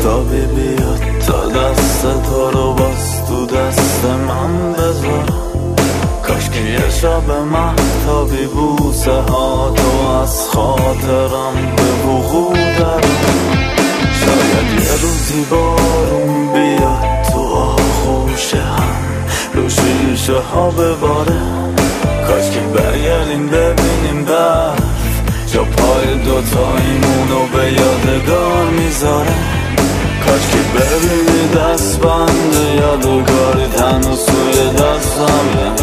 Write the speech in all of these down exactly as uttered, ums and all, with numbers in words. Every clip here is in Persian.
آفتابی بیاد تا دست تو رو باز تو دست من بذارم. کاش که یه شب مهتابی بوسه ها تو از خاطرم به وقوع درم. شاید یه روزی بارون بیاد تو آغوش هم رو شیشه ها بباره. کاش که برگردیم ببینیم برف جا پای دوتاییمونو به یادگار میذاره. کاش که ببینی دست بند یادگاری تنو سوی دستمه.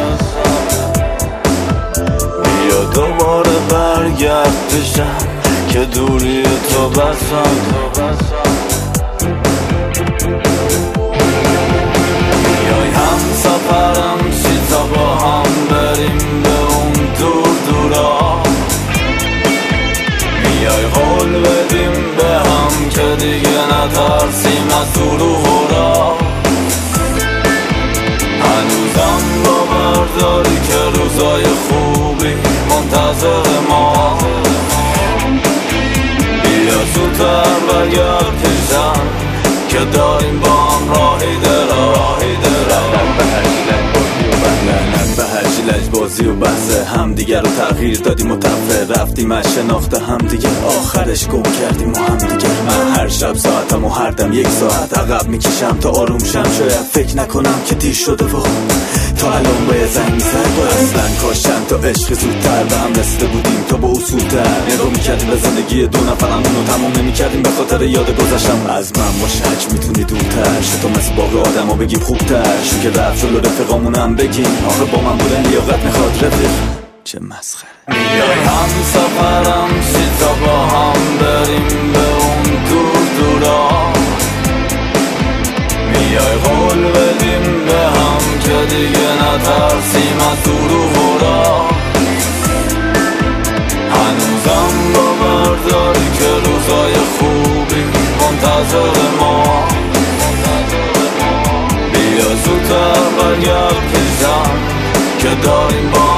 بیا دوباره برگرد پیشم که دوری تو بسم. بیای هم سفرم چی تا با هم بریم به اون دور دورا. بیای قول بدیم به هم که دیگه نترسیم از دروغ را. هنوزم باور داری که روزای خوبی منتظر ما. بیا زودتر برگرد پیشم که داریم با هم راهی دراهی دراهی. به هرچی لجبازی و بحث هم دیگر رو تغییر دادیم و تفره رفتیم از شناخت هم دیگر. آخرش گم کردیم و هم دیگر. من هر شب ساعتم و هر دم یک ساعت عقب میکشم تا آروم شم. شاید فکر نکنم که دیر شده و تا الان باید زنگ میزد. اصلا کاش چند تا عشق زودتر به هم رسیده بودیم تا با اصولتر نگاه میکردیم به زندگی دو نفرمون رو تمام نمیکردیم به خاطر یاد گذشتم. از من باشه هرچ میتونی دورتر شد تو مثل باقی آدم ها بگیم خوبتر شو که رفت جلو رفقامونم بگیم آخه با من بودن لیاقت میخواد رفیق. چه مسخره. میای هم سفرم چی تا با هم بریم به اون دور دورا. میای قول بدیم به هم که دیگه نترسیم از دروغ را. هنوزم باور داری که روزای خوبی منتظر ما. بیا زودتر برگرد پیشم که داریم با